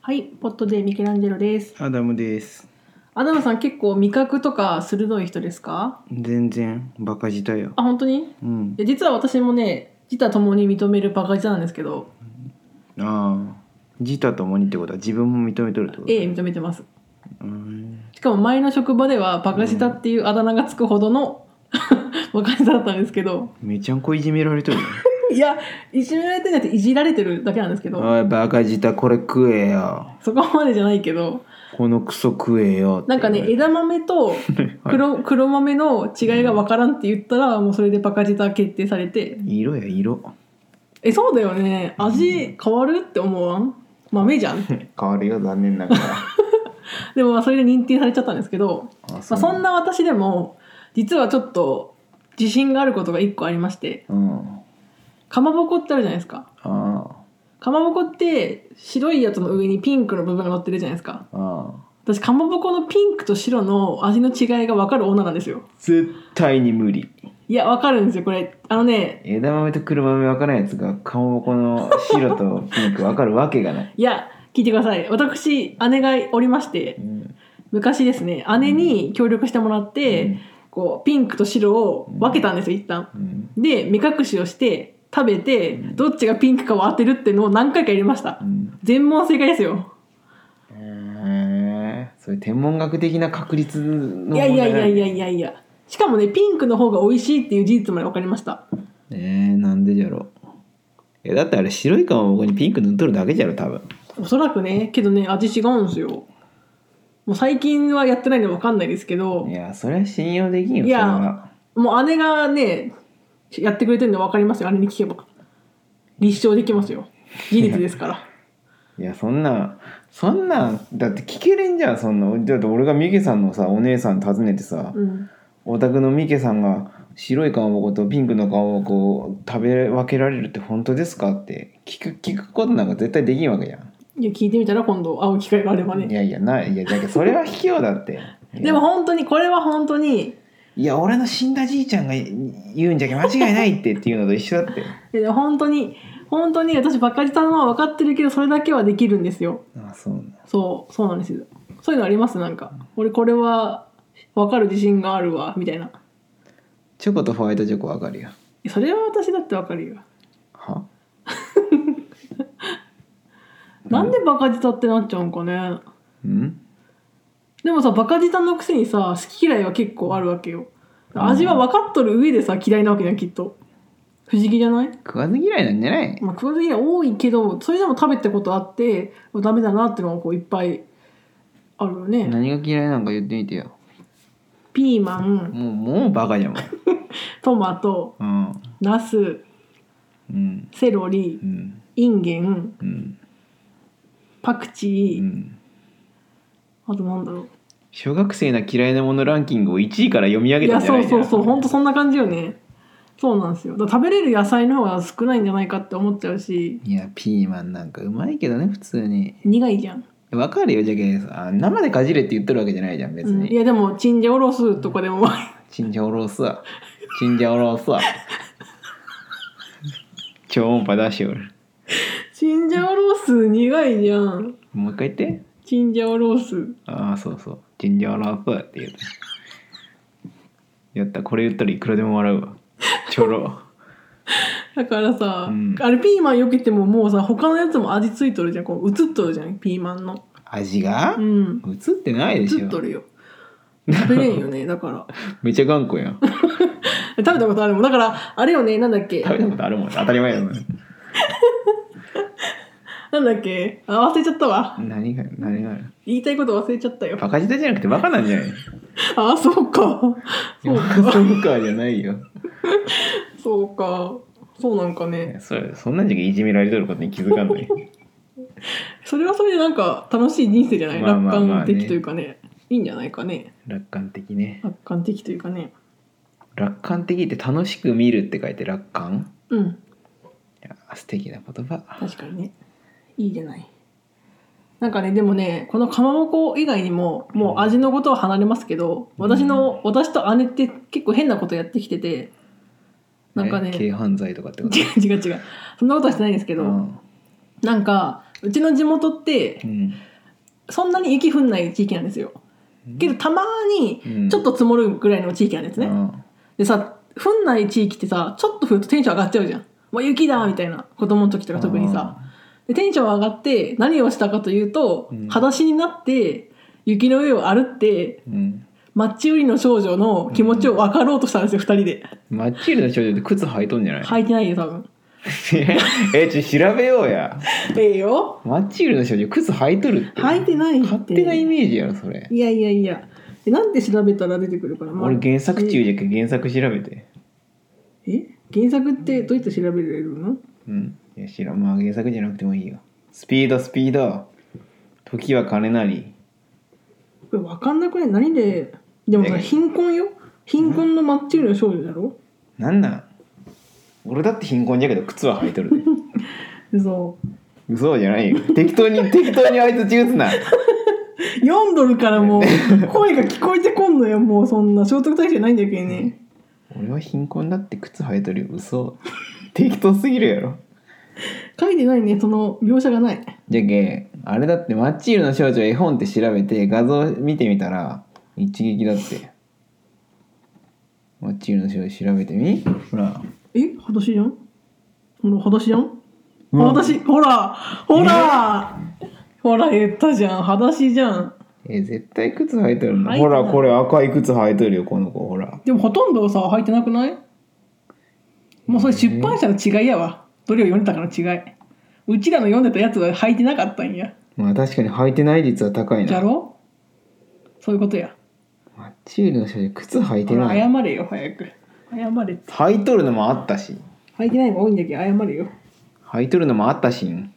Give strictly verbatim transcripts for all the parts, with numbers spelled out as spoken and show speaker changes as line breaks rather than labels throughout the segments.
はい、ポットでミケランジェロです。
アダムです。
アダムさん結構味覚とか鋭い人ですか？
全然バカ舌よ。
あ、本当に？
うん。
いや実は私もね、自他ともに認めるバカ舌なんですけど。
ああ、自他ともにってことは自分も認めとるってこと？
ええ、認めてます。
うん。
しかも前の職場ではバカ舌っていうあだ名がつくほどの、うん、バカ舌だったんですけど。
めちゃんこいじめられてるよ。
いや、いじめられてるんじゃなくていじられてるだけなんですけど。
おいバカ舌これ食えよ。
そこまでじゃないけど。
このクソ食えよって。
なんかね、枝豆と黒、黒豆の違いが分からんって言ったら、もうそれでバカ舌決定されて。
色や色。え
そうだよね。味変わるって思わん？豆じゃんって
変わるよ、残念ながら。
でもまあそれで認定されちゃったんですけど、
あ、
まあ、そんな私でも実はちょっと自信があることが一個ありまして、
うん、
かまぼこってあるじゃないですか。
あ
かまぼこって白いやつの上にピンクの部分が乗ってるじゃないですか。
あ、
私かまぼこのピンクと白の味の違いが分かる女なんですよ。
絶対に無理。
いや分かるんですよこれ。あのね、
枝豆と黒豆分からないやつがかまぼこの白とピンク分かるわけがない。
いや聞いてください。私姉がおりまして、うん、昔ですね姉に協力してもらって、うん、こうピンクと白を分けたんですよ一旦、うん、で目隠しをして食べて、うん、どっちがピンクかを当てるっていうのを何回かやりました、うん、全問正解ですよ。
へー、それ天文学的な確率の問題。
いやいやいやいやいやいや、しかもねピンクの方が美味しいっていう事実まで分かりました。
えー、なんでじゃろう。えだってあれ白いかまぼこにピンク塗っとるだけじゃろ多分。
おそらくね、けどね味違うんですよ。もう最近はやってないので分かんないですけど。
いやそれは信用できんよ。
いやもう姉がねやってくれてるの分かりますよ。姉に聞けば立証できますよ。事実ですから。
いやそんなそんなだって聞けれんじゃんそんな。だって俺がミケさんのさお姉さん訪ねてさ、うん、お宅のミケさんが白いかまぼことピンクのかまぼこを食べ分けられるって本当ですかって聞く聞くことなんか絶対できんわけじゃん。
いや聞いてみたら今度会う機会があればね。
いやいやないいやだけどそれは卑怯だって。
でも本当にこれは本当に
いや俺の死んだじいちゃんが言うんじゃけ間違いないってっていうのと一緒だって。
いや本当に本当に私バカ舌のは分かってるけどそれだけはできるんですよ。
ああそうなんだ。
そうそうなんですよ。そういうのありますなんか俺これは分かる自信があるわみたいな。
チョコとホワイトチョコ分かるよ。
それは私だって分かるよ。
は
なんでバカ舌ってなっちゃうんかね。んでもさバカ舌のくせにさ好き嫌いは結構あるわけよ。味は分かっとる上でさ嫌いなわけじゃんきっと。不思議じゃない？
食わず嫌いなんじゃない？
まあ、食わず嫌い多いけどそれでも食べたことあってダメだなっていうのがこういっぱいあるよね。
何が嫌いなんか言ってみてよ。
ピーマン、
もうもうバカじゃんもん。
トマト、うん、ナス、うん、セロリ、うん、インゲン、うん、パクチー、うん、あとなんだろう。
小学生な嫌いなものランキングをいちいから読み上げたんじゃない？いや
そうそうそう、ほんとそんな感じよね。そうなんですよ。だから食べれる野菜の方が少ないんじゃないかって思っちゃうし。
いやピーマンなんかうまいけどね普通に。
苦いじゃん。
わかるよじゃけさ生でかじれって言ってるわけじゃないじゃん別に、うん、
いやでもチンジャオロースとかでも
チンジャオロースはチンジャオロースは超音波出しよる。
チンジャオロース苦いじゃん。
もう一回言って。
チンジャオロース。
ああそうそうチンジャオロースって言う。やったこれ言ったらいくらでも笑うわ。ちょろ。
だからさ、うん、あれピーマンよけてももうさ他のやつも味ついとるじゃん。こう映っとるじゃんピーマンの
味が、うん、映ってないでしょ。
映っとるよ。食べれんよねだから
めっちゃ頑固やん。
食べたことあるもん。だからあれよねなんだっけ。
食べたことあるもん当たり前やもん。
なんだっけあ忘れちゃったわ。
何が何が
言いたいこと忘れちゃったよ。
バカ舌じゃなくてバカなんじゃない？
あそうか
そうかそうかじゃないよ。
そうかそうなんかね。
それそんなんじゃいじめられてることに気づかない。
それはそれでなんか楽しい人生じゃない、まあまあまあね、楽観的というかねいいんじゃないかね。
楽観的ね。
楽観的というかね。
楽観的って楽しく見るって書いて楽観。
うん。
いや素敵な言葉。
確かにねいいじゃない。なんかねでもねこのかまぼこ以外にももう味のことは離れますけど、うん、私の私と姉って結構変なことやってきててなんかね
軽犯罪とかってこと？
違う違う違うそんなことはしてないんですけど、うん、なんかうちの地元って、うん、そんなに雪降んない地域なんですよ。けどたまにちょっと積もるぐらいの地域なんですね、うん、でさ降んない地域ってさちょっと降るとテンション上がっちゃうじゃん。もう雪だみたいな、子供の時とか特にさでテンション上がって何をしたかというと、うん、裸足になって雪の上を歩って、うん、マッチ売りの少女の気持ちを分かろうとしたんですよ、うん、ふたりで。
マッチ売りの少女って靴履いとんじゃない？
履いてないよ多分
えちょ調べようや。
ええよ。
マッチ売りの少女靴履いとるって。
履いてないって。
勝手なイメージやろそれ。
いやいやいや。なんで調べたら出てくるから。
俺原作中じゃけ原作調べて。
え原作ってどうやって調べれるの？
うん。いや知らん。まあ原作じゃなくてもいいよ。スピードスピード。時は金なり。
これ分かんなくない？何で。でもさ貧困よ。貧困のマッチ売りの少女だろ。
なんなん？俺だって貧困じゃけど靴は履いとるで。
嘘。
嘘じゃないよ。適当に適当にあいつ打つな。
読んどるからもう声が聞こえてこんのよ。もうそんな聖徳太子じゃないんだけどね。
俺は貧困だって靴履いとるよ。嘘。適当すぎるやろ。
書いてないね、その描写がない。
じゃけあれだってマッチールの少女絵本って調べて画像見てみたら一撃だって。マッチールの少女調べてみ。ほら。
え裸足じゃん。ほら裸足じゃん。裸足、ほらほらほら言ったじゃん、裸足じゃん。
え絶対靴履いてるんだ。ほらこれ赤い靴履いてるよこの子。ほら
でもほとんどさ履いてなくない？もうそれ出版社の違いやわ。どれを読んでたかの違い。うちらの読んでたやつは履いてなかったんや。
まあ確かに履いてない率は高いな。
じゃろ？そういうことや。
マッチ売りの少女靴履いてない。
謝れよ早く。謝れって。
履いとるのもあったし。
履いてないのも多いんだけど謝れよ。
履いとるのもあったしん。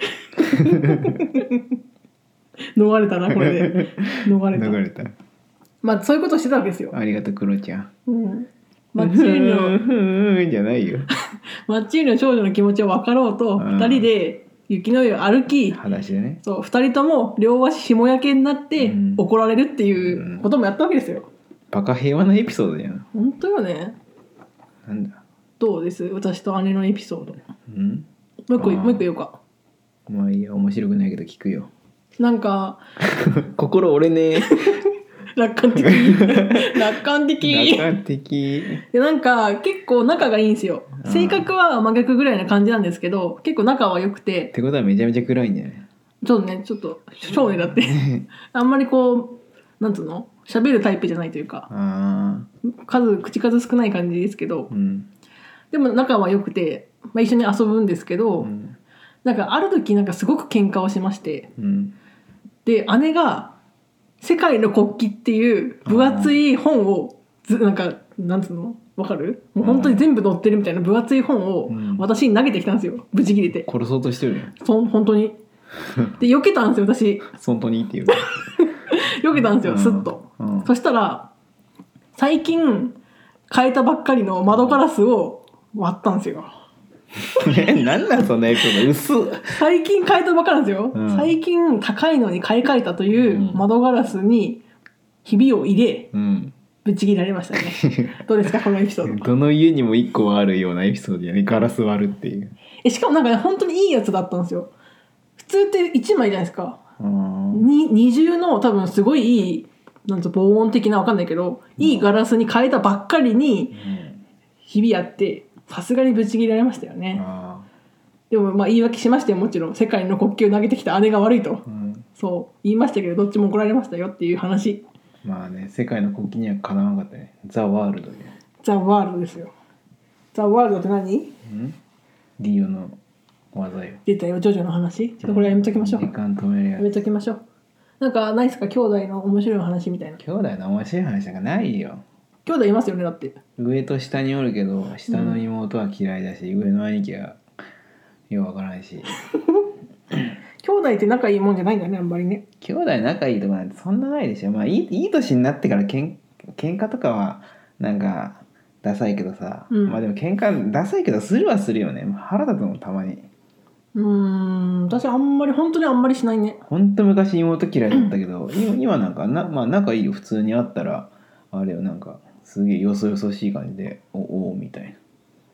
逃れたなこれで。逃れた。
逃れた。
まあそういうことしてたわけですよ。
ありがとうクロちゃん。
うん。マッチ売りの
じゃないよ。
マッチ売りの少女の気持ちを分かろうとふたりで雪の上を歩き、
裸足でね。
そうふたりとも両足ひも焼けになって怒られるっていうこともやったわけですよ。
バカ平和なエピソードじゃん。
本当よね。
なんだ。
どうです？私と姉のエピソード。
うん。
もう一個もう一個言おうか。
まあいいや、面白くないけど聞くよ。
なんか
心折れねえ。
楽観的楽観的
楽観的
でなんか結構仲がいいんですよ。性格は真逆ぐらいな感じなんですけど結構仲は良くて。
ってことはめちゃめちゃ暗いんじゃない？
ちょっとねちょっと少年だってあんまりこうなんつうの喋るタイプじゃないというか
あ
数口数少ない感じですけど、うん、でも仲は良くて、まあ、一緒に遊ぶんですけど、うん、なんかある時なんかすごく喧嘩をしまして、うん、で姉が世界の国旗っていう分厚い本をずなんかなんつうのわかる？もう本当に全部載ってるみたいな分厚い本を私に投げてきたんですよ。ブチ切れて
殺そうとしてるね。
そ本当にで避けたんですよ私。
本当にっていう
避けたんですよスッと、うん、そしたら最近変えたばっかりの窓ガラスを割ったんですよ。
なんなんそんなエピソード薄っ。
最近変えたばっかりなんですよ、うん、最近高いのに買い替えたという窓ガラスにひびを入れ、うん、ぶち切られましたね。どうですかこのエピソード。
どの家にもいっこはあるようなエピソードやね。ガラス割るっていう。
えしかもなんかね本当にいいやつだったんですよ。普通っていちまいじゃないですか。に二重の多分すごいいいなんと防音的なわかんないけど、うん、いいガラスに変えたばっかりにひびあってさすがにぶち切られましたよね。あでもまあ言い訳しましたよもちろん。世界の国旗を投げてきた姉が悪いと、うん、そう言いましたけどどっちも怒られましたよっていう話。
まあね世界の国旗にはかなわなかったね。ザ・ワールドで。
ザ・ワールドですよ。ザ・ワールドって何？ん
ディオの技よ。
出たよジョジョの話。ちょっとこれやめときましょう。
時間止めるやつ。
やめときましょう。なんかないですか兄弟の面白い話みたいな。
兄弟の面白い話なんかないよ。
兄弟いますよねだって。
上と下におるけど下の妹は嫌いだし、うん、上の兄貴はようわからないし。
兄弟って仲いいもんじゃないんだねあんまりね。
兄弟仲いいとかなんてそんなないでしょ。まあいい、いい年になってからけん喧嘩とかはなんかダサいけどさ、うん、まあでも喧嘩ダサいけどするはするよね。腹立つのたまに。
うーん私あんまり本当にあんまりしないね。
本当昔妹嫌いだったけど、うん、今, 今なんかな、まあ、仲いいよ。普通に会ったらあれよなんかすげえよそよそしい感じでおおみたいな。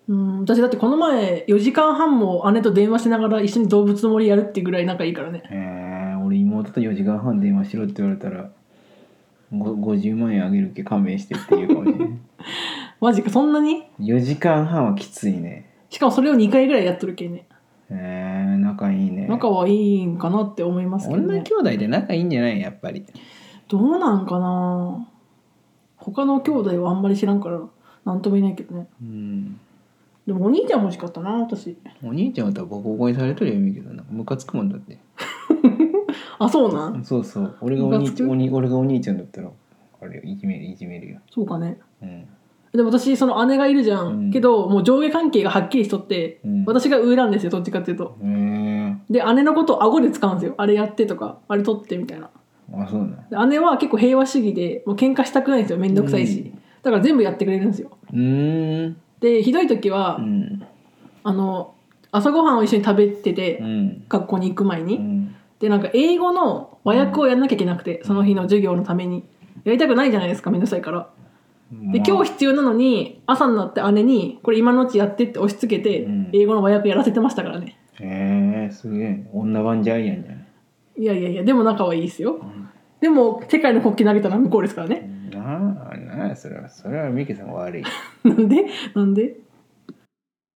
うん、私だってこの前よじかんはんも姉と電話しながら一緒に動物の森やるっていうぐらい仲いいからね。
えー、俺妹とよじかんはん電話しろって言われたらごじゅうまんえんあげるけ勘弁してって言うかもしれない
マジか、そんなに？
よじかんはんはきついね。
しかもそれをにかいぐらいやっとるけね。
えー、仲いいね。
仲はいいんかなって思いますけどね。
女兄弟で仲いいんじゃないやっぱり。
どうなんかな。他の兄弟はあんまり知らんからなんとも言えないけどね。
うん
でもお兄ちゃん欲しかったな私。
お兄ちゃんは多分ボコボコにされとるよみけどな、ムカつくもんだって
あ、そうなん。
そうそう、俺がお兄おに俺がお兄ちゃんだったらあれいじめるいじめるよ。
そうかね。
うん
でも私その姉がいるじゃん、うん、けどもう上下関係がはっきりしとって、うん、私が上なんですよどっちかっていうと。で姉のことを顎で使うんですよ。あれやってとかあれ取ってみたいな。
あ、そうなん。
姉は結構平和主義でもう喧嘩したくないんですよ、めんどくさいし、うん、だから全部やってくれるんですよ。うんでひどい時は、うん、あの朝ごはんを一緒に食べてて、うん、学校に行く前に、うん、でなんか英語の和訳をやんなきゃいけなくて、うん、その日の授業のためにやりたくないじゃないですか、めんどくさいから。で今日必要なのに朝になって姉にこれ今のうちやってって押し付けて、うん、英語の和訳やらせてましたからね。
へえー、すげえ女版ジャイアンじゃない。
いやいやいや、でも仲はいいですよ、うん、でも世界の国旗投げたのは向こうですからね。
なあなあ、それはそれはミケさんが悪い
なんでなんで